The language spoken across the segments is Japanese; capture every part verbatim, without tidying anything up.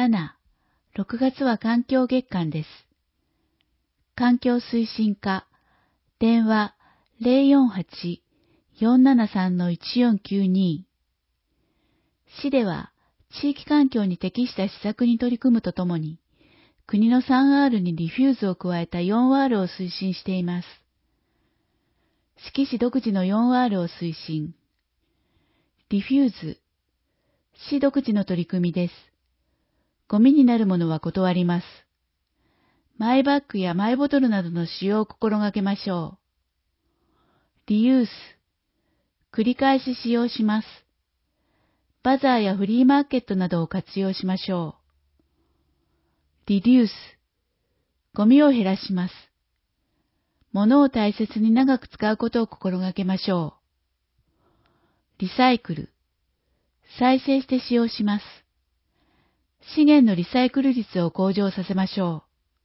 なな、ろくがつは環境月間です。環境推進課、電話 ゼロよんはち よんななさん いちよんきゅうに。市では地域環境に適した施策に取り組むとともに、国の スリーアール にリフューズを加えた フォーアール を推進しています。志木市独自の フォーアール を推進。リフューズ、市独自の取り組みです。ゴミになるものは断ります。マイバッグやマイボトルなどの使用を心がけましょう。リユース、繰り返し使用します。バザーやフリーマーケットなどを活用しましょう。リデュース、ゴミを減らします。物を大切に長く使うことを心がけましょう。リサイクル、再生して使用します。資源のリサイクル率を向上させましょう。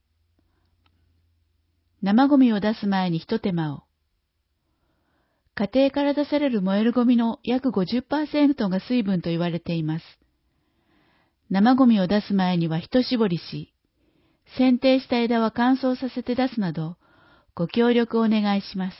生ゴミを出す前に一手間を。家庭から出される燃えるゴミの約 ごじゅっパーセント が水分と言われています。生ゴミを出す前には一絞りし、剪定した枝は乾燥させて出すなど、ご協力をお願いします。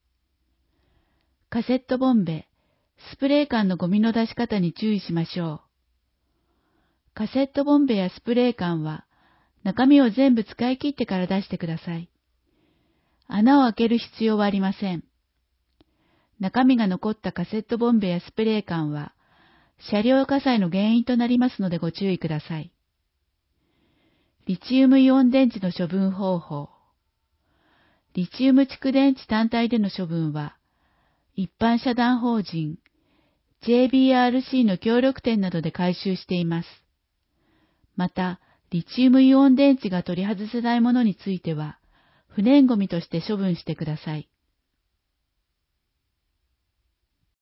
カセットボンベ、スプレー缶のゴミの出し方に注意しましょう。カセットボンベやスプレー缶は中身を全部使い切ってから出してください。穴を開ける必要はありません。中身が残ったカセットボンベやスプレー缶は車両火災の原因となりますのでご注意ください。リチウムイオン電池の処分方法。リチウム蓄電池単体での処分は一般社団法人 ジェイビーアールシー の協力店などで回収しています。また、リチウムイオン電池が取り外せないものについては、不燃ゴミとして処分してください。